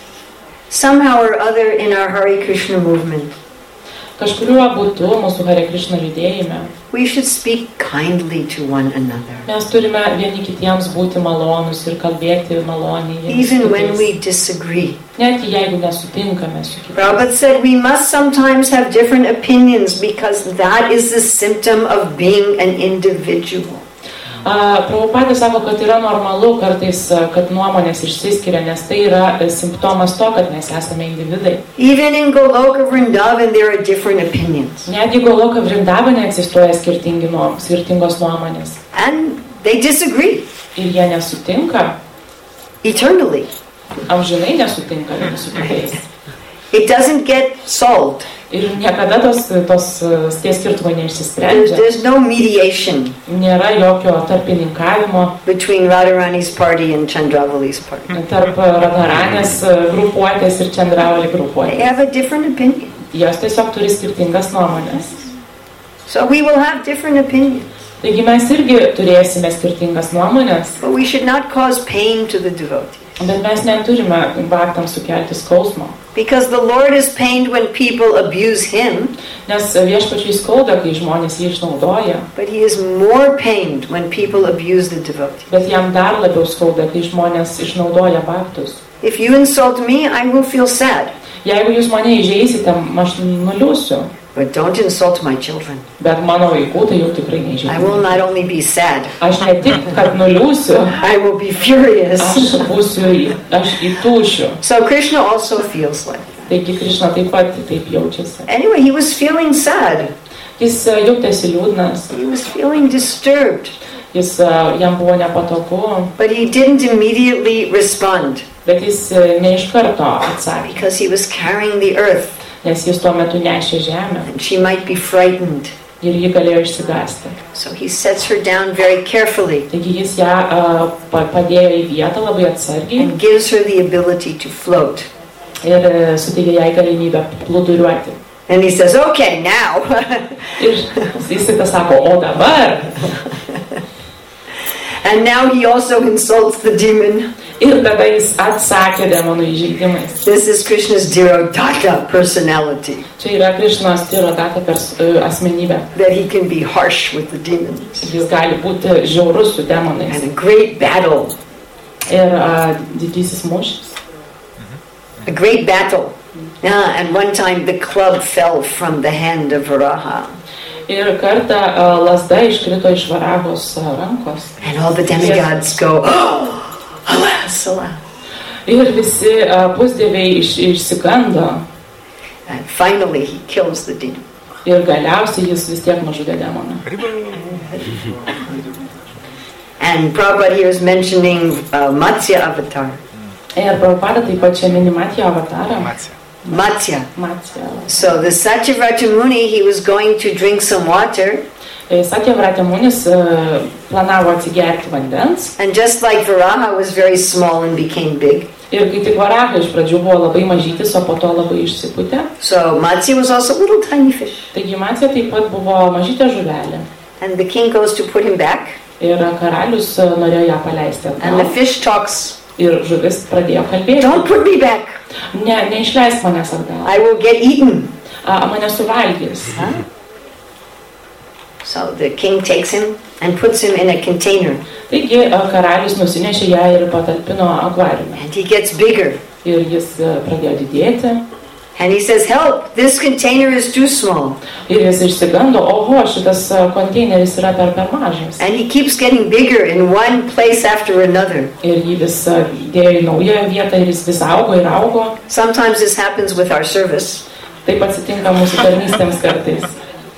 Somehow or other in our Hare Krishna movement, Kažkuriuo būdu mūsų Hare Krishna judėjime we should speak kindly to one another. mes turime vieni kitiems būti malonus ir kalbėti maloniai. vieni su Even when kitais. we disagree. Net jeigu nesutinkame su kitais. Prabhupada said we must sometimes have different opinions because that is the symptom of being an individual. Uh, Prabhupada sako, kad yra normalu kartais, kad nuomonės išsiskiria, nes tai yra simptomas to, kad mes esame individai. Even in Goloka Vrindavan there are different opinions. Netgi Goloka Vrindavane egzistuoja skirtingi nuom, skirtingos nuomonės. And they disagree Ir jie nesutinka, eternally. amžinai nesutinka vieni su kitais. It doesn't get solved. Ir niekada tos, tos tie skirtumai There's, neišsisprendžia. there's no mediation Nėra jokio tarpininkavimo between Radharani's party and Chandravali's party. tarp Radharanės grupuotės ir Čandravali They grupuotės. have a different opinion. Jos tiesiog turi skirtingas nuomonės. So we will have different opinions. Taigi mes irgi turėsime skirtingas nuomonės, But we should not cause pain to the devotees. bet mes neturime baktams sukelti skausmo. Because the Lord is pained when people abuse Him, Nes viešpačiui skauda, kai žmonės jį išnaudoja, but He is more pained when people abuse the devotees. bet jam dar labiau skauda, kai žmonės išnaudoja baktus. If you insult me, I will feel sad. Jeigu jūs mane įžeisite, aš nuliūsiu, But don't insult my children. bet mano vaikų tai jau tikrai I will neįžeisiu. not only be sad, Aš ne tik, kad nuliūsiu, I will be furious. aš būsiu, į- aš įtūšiu. So Krishna also feels like that. Taigi Krišna taip pat taip jaučiasi. Anyway, he was feeling sad. Jis e, jautėsi liūdnas, He was feeling disturbed. jis, e, jam buvo nepatogu, But he didn't immediately respond bet jis e, ne iš karto atsakė, because he was carrying the earth nes jis tuo metu nešė žemę. and she might be frightened. Ir ji galėjo išsigąsti. So he sets her down very carefully Taigi jis ją uh, padėjo į vietą labai atsargiai and gives her the ability to float. ir uh, suteikė jai galimybę plūduriuoti. And he says, okay, now. Ir jis tada sako, o dabar. And now he also insults the demon. Ir tada jis atsakė demonų įžeidimais. This is Krishna's Dhirodhata personality, Čia yra Krišnos Dhirodhata pers- uh, asmenybė. that he can be harsh with the demons. Jis gali būti žiaurus su demonais. And a great battle, Ir uh, didysis mūšis. a great battle. Yeah, and one time the club fell from the hand of Varaha. Ir kartą uh, lasda iškrito iš Varahos uh, rankos. And all the demigods go, oh, alas, alas. Ir visi uh, pusdieviai iš, išsigando. And finally he kills the demon. Ir galiausiai jis vis tiek nužudė demoną. And Prabhupada here is mentioning uh, Matsya avatar. Ir Prabhupada taip pat čia mini Matija avatarą. Matsya. Matsya. Matija. So the Satyavrata Muni, he was going to drink some water. Satyavrata Munis uh, planavo atsigerti vandens. And just like Varaha was very small and became big, Ir kai tik Varaha iš pradžių buvo labai mažytis, o po to labai išsipūtė. so Matsya was also a little tiny fish. Taigi Matija taip pat buvo mažytė žuvelė. And the king goes to put him back. Ir karalius uh, norėjo ją paleisti And the atgal. fish talks, Ir žuvis pradėjo kalbėti. don't put me back. Ne, neišleisk manęs atgal. I will get eaten. A, mane suvalgys. Huh? So the king takes him and puts him in a container. Taigi a, karalius nusinešė ją ir patalpino akvariume. And he gets bigger. Ir jis a, pradėjo didėti. And he says, help, this container is too small. Ir jis išsigando, oho, šitas a, konteineris yra per, per mažas. And he keeps getting bigger in one place after another. Ir jį vis a, dėjo į naują vietą ir jis vis augo ir augo. Sometimes this happens with our service. Taip atsitinka mūsų tarnystėms kartais.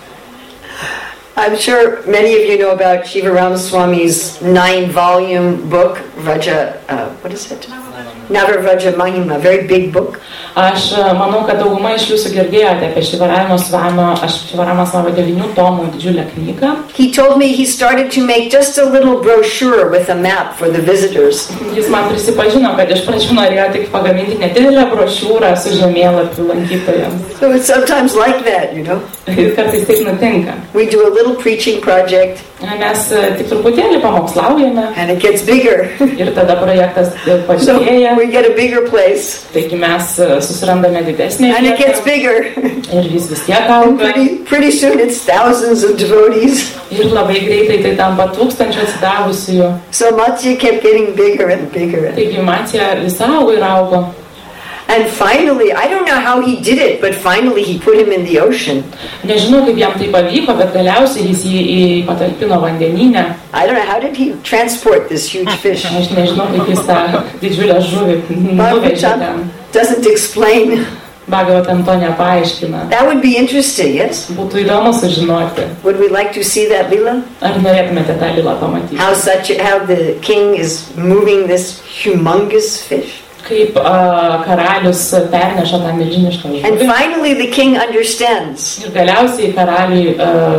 I'm sure many of you know about Shiva Ramaswamy's nine-volume book, Vraja, uh, what is it? Navarvraja Mahima, a very big book. Aš a, manau, kad dauguma iš jūsų girdėjote apie Šivaravimo Svamio, aš Šivaravimo Svamio devinių tomų didžiulę knygą. He told me he started to make just a little brochure with a map for the visitors. Jis man prisipažino, kad iš pradžių norėjo tik pagaminti nedidelę brošiūrą su žemėlapiu lankytojams. So it's sometimes like that, you know. Ir kartais taip nutinka. We do a little preaching project Mes a, tik truputėlį pamokslaujame and it gets bigger. ir tada projektas a, So padidėja. we get a bigger place Taigi mes a, susirandame didesnį and it gets vietą bigger. ir vis vis tiek And auga. pretty, pretty soon it's thousands of devotees. Ir labai greitai tai tampa tūkstančių atsidavusių. So Matsya kept getting bigger and bigger. Taigi Matija vis augo ir augo. And finally, I don't know how he did it, but finally he put him in the ocean. Nežinau, kaip jam tai pavyko, bet galiausiai jis jį į patalpino vandenyne. I don't know, how did he transport this huge fish? Aš nežinau, kaip jis tą didžiulę žuvį nuvežė ten. Bhagavatam doesn't explain. Bhagavatam to nepaaiškina. That would be interesting, yes? Būtų įdomu sužinoti. Would we like to see that lila? Ar norėtumėte tą lilą pamatyti? How such how the king is moving this humongous fish? Kaip a, karalius perneša tą milžinišką And žuvį. finally the king understands. Ir galiausiai karaliui,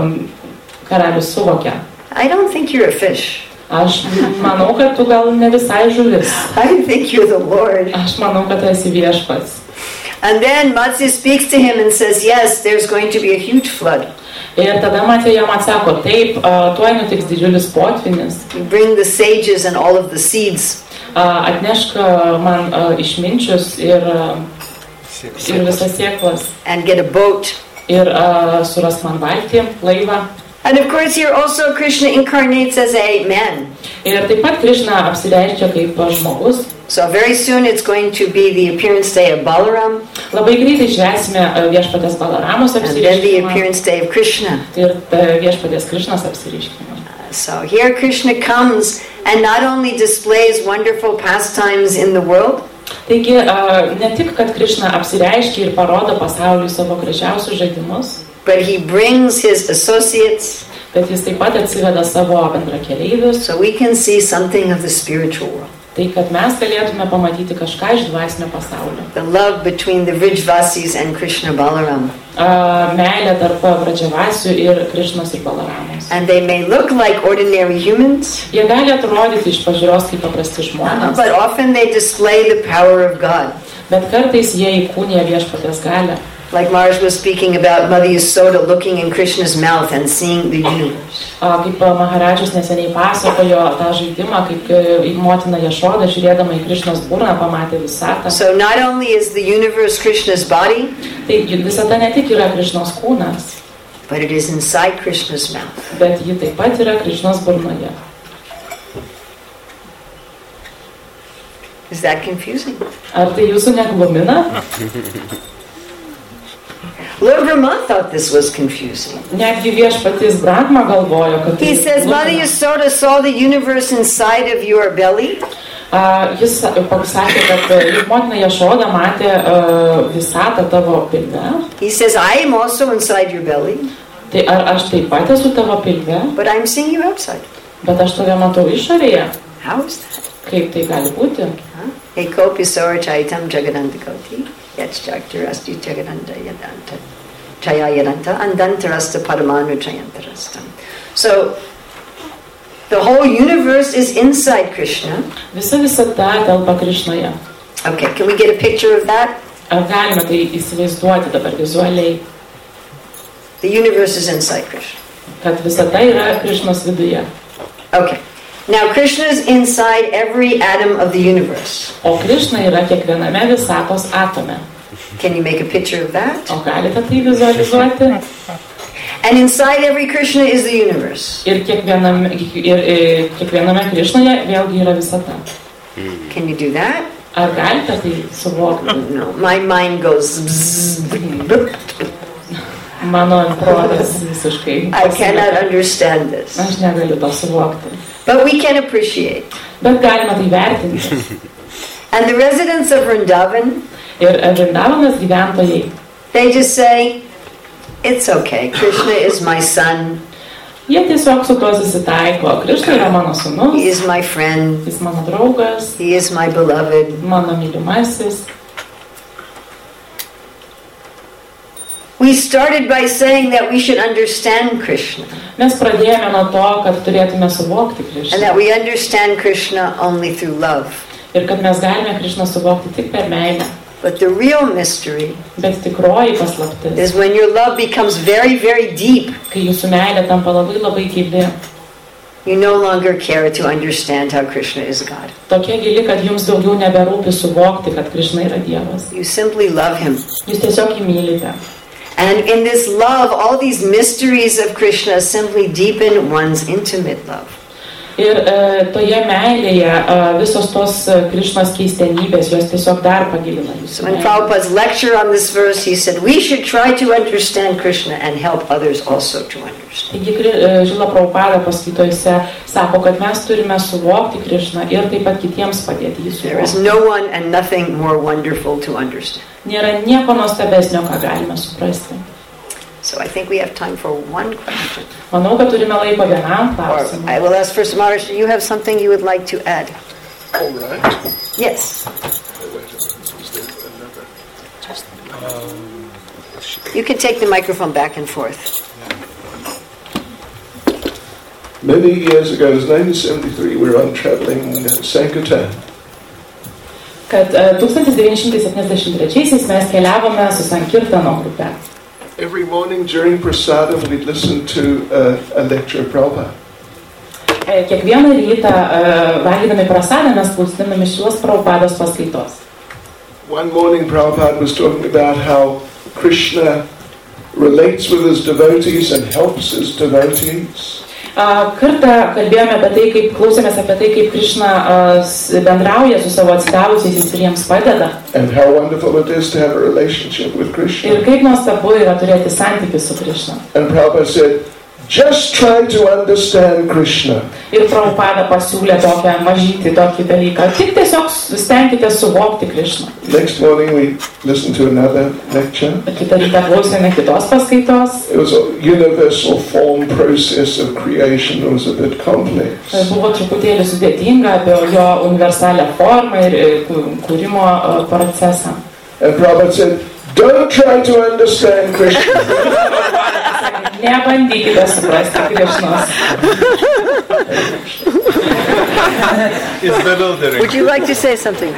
a, karalius suvokia. I don't think you're a fish. Aš manau, kad tu gal ne visai žuvis. I think you're the Lord. Aš manau, kad tu esi viešpats. And then Matsya speaks to him and says, yes, there's going to be a huge flood. Ir tada Matija jam atsako, taip, a, tuoj nutiks didžiulis potvynis. You bring the sages and all of the seeds. A, atnešk a, man a, išminčius ir, a, ir visas sėklas. And get a boat. Ir a, suras man valtį, laivą. And of course here also Krishna incarnates as a man. Ir taip pat Krišna apsireiškia kaip a, žmogus. So very soon it's going to be the appearance day of Balaram. Labai greitai švęsime a, viešpatės Balaramos And then the apsireiškimą appearance day of Krishna. ir a, viešpatės Krišnos apsireiškimą. So here Krishna comes and not only displays wonderful pastimes in the world, Taigi, a, ne tik, kad Krišna apsireiškia ir parodo pasauliui savo gražiausius žaidimus, but he brings his associates bet jis taip pat atsiveda savo bendrakeleivius, so we can see something of the spiritual world. Tai, kad mes galėtume pamatyti kažką iš dvasinio pasaulio. The love between the Vrijavasis and Krishna Balaram. Uh, meilė tarp Vrijavasių ir Krišnos ir Balaramos. And they may look like ordinary humans, Jie gali atrodyti iš pažiūros kaip paprasti žmonės, but often they display the power of God. bet kartais jie įkūnija viešpaties galią. Like Maharaj was speaking about Mother Yasoda looking in Krishna's mouth and seeing the universe. Uh, kaip Maharadžas neseniai pasakojo tą žaidimą, kaip uh, motina Jašoda žiūrėdama į Krišnos burną pamatė visatą. So not only is the universe Krishna's body, Tai visata ne tik yra Krišnos kūnas, but it is inside Krishna's mouth. bet ji taip pat yra Krišnos burnoje. Is that confusing? Ar tai jūsų neglumina? Lord Brahma thought this was confusing. Netgi viešpatis Brahma galvojo, kad tai He says, Mother glumina. Yasoda saw the universe inside of your belly. Uh, jis pasakė, kad uh, motina Jašoda matė uh, visatą tavo pilve. He says, I am also inside your belly, Tai ar aš taip pat esu tavo pilve, but I'm seeing you outside. bet aš tave matau išorėje. How is that? Kaip tai gali būti? Ekopi sora chaitam jagadanta koti, yachjakti rasti jagadanta yadanta, chaya yadanta, andantarasta paramanu chayantarastam. So, the whole universe is inside Krishna. Visa visata telpa Krišnoje. Okay, can we get a picture of that? Ar galime tai įsivaizduoti dabar vizualiai, The universe is inside Krishna. kad visata yra Krišnos viduje? Okay. Now, Krishna is inside every atom of the universe. O Krišna yra kiekviename visatos atome. Can you make a picture of that? O galite tai vizualizuoti? And inside every Krishna is the universe. Ir kiekviename, ir, ir, kiekviename Krišnoje vėlgi yra visata. Can you do that? Ar galite tai suvokti? No. My mind goes bzzz. Mano protas visiškai. I cannot understand this. Aš negaliu to suvokti. But we can appreciate. Bet galima tai vertinti. And the residents of Vrindavan, Ir Vrindavanos gyventojai, they just say, it's okay, Krishna is my son, jie tiesiog su tuo susitaiko. Krišna yra mano he sūnus, is my friend, jis mano draugas, he is my beloved. mano mylimasis. We started by saying that we should understand Krishna, Mes pradėjome nuo to, kad turėtume suvokti and Krišną. that we understand Krishna only through love. Ir kad mes galime Krišną suvokti tik per meilę. But the real mystery Bet tikroji paslaptis, is when your love becomes very, very deep, kai jūsų meilė tampa labai labai gili, you no longer care to understand how Krishna is God. tokia gili, kad jums daugiau neberūpi suvokti, kad Krišna yra Dievas. You simply love him. Jūs tiesiog jį mylite. And in this love, all these mysteries of Krishna simply deepen one's intimate love. Ir e, toje meilėje e, visos tos e, Krišnos keistenybės, jos tiesiog dar pagilina jūsų So in meilę. Prabhupada's lecture on this verse, he said, we should try to understand Krishna and help others also to understand. Taigi Kri- e, Žila Prabhupada paskaitose sako, kad mes turime suvokti Krišną ir taip pat kitiems padėti jį There is suvokti. no one and nothing more wonderful to understand. Nėra nieko nuostabesnio, ką galime suprasti. So I think we have time for one question. Manau, kad turime laiko vienam Or klausimui. I will ask first, Maharaj, do you have something you would like to add? All right. Yes. You can take the microphone back and forth. Many years ago, it was nineteen seventy-three, we were on traveling Sankirtan. Kad e, tūkstantis devyni šimtai septyniasdešimt trečiaisiais mes keliavome su Sankirtano grupe. Every morning during prasadam, we'd listen to uh, a lecture of Prabhupada. E, Kiekvieną rytą e, valgydami prasadą mes klausydami šios Prabhupados paskaitos. One morning, Prabhupada was talking about how Krishna relates with his devotees and helps his devotees. A, Kartą kalbėjome apie tai, kaip klausėmės apie tai, kaip Krišna a, s- bendrauja su savo atsidavusiais ir jiems padeda. And how wonderful it is to have a relationship with Ir Krishna. kaip nuostabu yra turėti santykius su Krišna. And Prabhupada said, just try to understand Krishna. Ir Prabhupada pasiūlė tokią mažytį tokį dalyką. Tik tiesiog stenkite suvokti Krišną. Next morning we listened to another lecture. Kitą rytą klausėme kitos paskaitos. It was a universal form process of creation. It was a bit complex. Buvo truputėlį sudėtinga apie jo universalią formą ir kūrimo procesą. And Prabhupada said, don't try to understand Krishna. Nebandykite suprasti Krišnos. It's bewildering. Would you like to say something?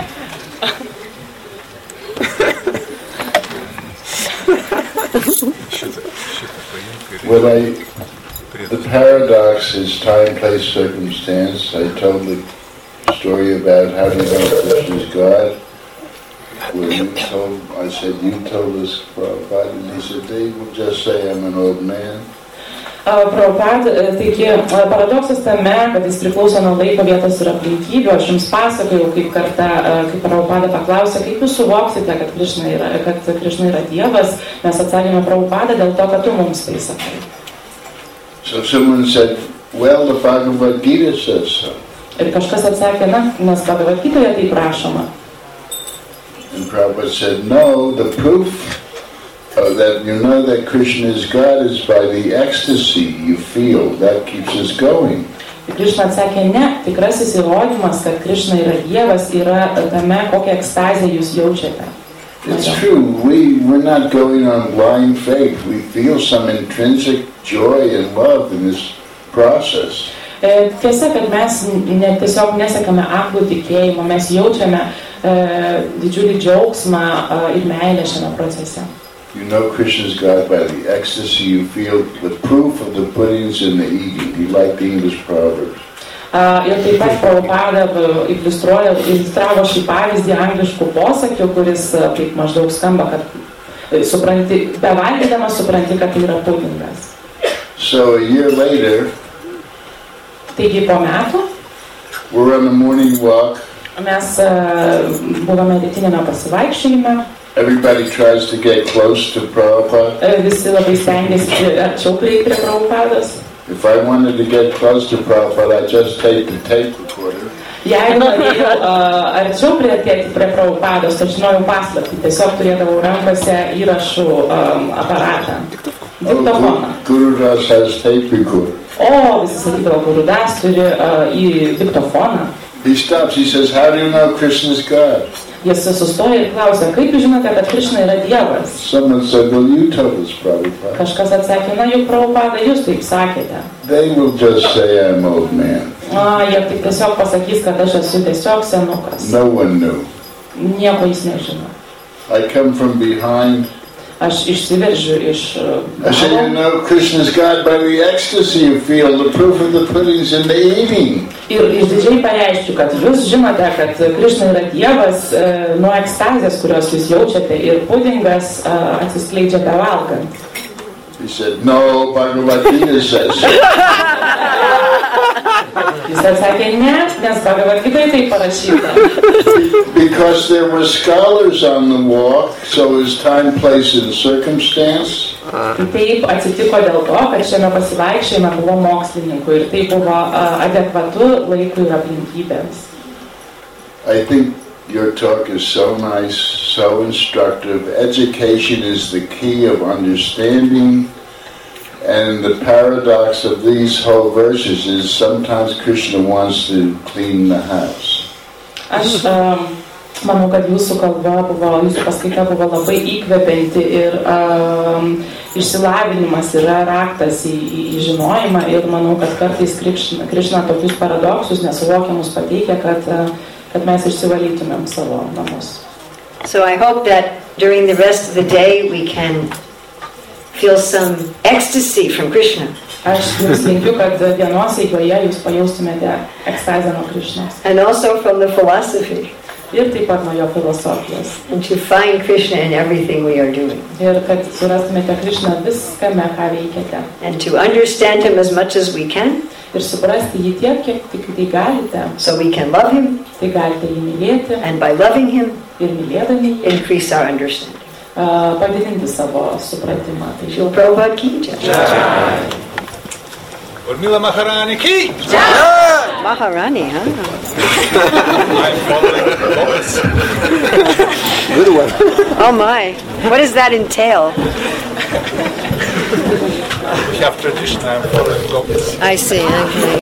When I, the paradox is time, place, circumstance. I told the story about how do you know Krishna is God. Where you told, I said, you told us, Prabhupada, and he said, they will just say I'm an old man. Prabhupada, taigi paradoksas tame, kad jis priklauso nuo laiko, vietos ir aplinkybių. Aš jums pasakojau, kaip kartą, kaip Prabhupada paklausė, kaip jūs suvoksite, kad Krišna yra, kad Krišna yra Dievas. Mes atsakėme Prabhupada dėl to, kad tu mums tai sakai. So someone said, well, the Bhagavad Gita says so. Ir kažkas atsakė, na, nes Bhagavad Gitoje taip rašoma. And Prabhupada said, no, the proof uh, that you know that Krishna is God is by the ecstasy you feel. That keeps us going. Krišna atsakė, ne, tikrasis įrodymas, kad Krišna yra Dievas, yra tame, kokią ekstazę jūs jaučiate. It's true. We, we're not going on blind faith. We feel some intrinsic joy and love in this process. Tiesa, kad mes ne, tiesiog nesekame aklų tikėjimo, mes jaučiame e, didžiulį džiaugsmą e, ir meilę šiame procese. You know Krishna's God by the ecstasy you feel, the proof of the puddings and the eating. You like the English proverbs. Uh, ir taip pat Prabhupada iliustruoja, iliustravo šį pavyzdį angliškų posakių, kuris kaip maždaug skamba, kad supranti, bevalgydamas supranti, kad tai yra pudingas. So a year later, taigi po metų, we're on a morning walk. Mes uh, buvome rytinėme pasivaikščiojime. Everybody tries to get close to Prabhupada. Visi labai stengiasi arčiau prieiti prie Prabhupados. If I wanted to get close to Prabhupada, I'd just take the tape recorder. Jeigu norėjau uh, arčiau priartėti prie Prabhupados, aš žinojau paslaptį, tiesiog turėdavau rankose įrašų um, aparatą, diktofoną. Oh, Guru Das has tape recorder. O, visi sakydavo, Guru Das turi uh, į diktofoną. He stops, he says, how do you know Krishna's God? Jis sustoja ir klausia, kaip jūs žinote, kad Krišna yra Dievas? Someone said, well, you told us, Prabhupada. Kažkas atsakė, na, juk Prabhupada, jūs taip sakėte. They will just say I'm old man. A, jie tik tiesiog pasakys, kad aš esu tiesiog senukas. No one knew. Nieko jis nežino. I come from behind. Aš išsiveržiu iš I said, you know, Krishna's God by the ecstasy you feel, the proof of the puddings and the eating. Ir išdidžiai pareiškiu, kad jūs žinote, kad Krišna yra Dievas e, nuo ekstazės, kurios jūs jaučiate, ir pudingas e, atsiskleidžia bevalgant. He said, no, Bhagavad Gita says so. Jis atsakė, ne, nes Bhagavad Gita tai parašyta. Because there were scholars on the walk, so is time, place, and circumstance. Taip atsitiko dėl to, kad šiame pasivaikščiojime buvo mokslininkų ir tai buvo uh, adekvatu laikui ir aplinkybėms. I think your talk is so nice, so instructive. Education is the key of understanding. And the paradox of these whole verses is sometimes Krishna wants to clean the house. Aš um, manau, kad jūsų kalba buvo, jūsų paskaita buvo labai įkvepianti ir um, išsilavinimas yra raktas į, į, į žinojimą ir manau, kad kartais Krišna, Krišna tokius paradoksus nesuvokiamus pateikia, kad, kad mes išsivalytumėm savo namus. So I hope that during the rest of the day we can feel some ecstasy from Krishna. Aš jums linkiu, kad dienos eigoje jūs pajaustumėte ekstazę nuo Krišnos. And also from the philosophy. Ir taip pat nuo jo filosofijos. And to find Krishna in everything we are doing. Ir kad surastumėte Krišną viskame, ką veikiate. And to understand him as much as we can. Ir suprasti jį tiek, kiek tik tai galite. So we can love him. Tai galite jį mylėti. And by loving him, ir mylėdami jį, increase our understanding. Uh, padidinti savo supratimą. Shila Prabhupada ki jai. Urmila Maharani ki! Maharani, huh? I'm following Lotus. Good one. Oh my. What does that entail? We have tradition, I'm following Lotus. I see. Okay.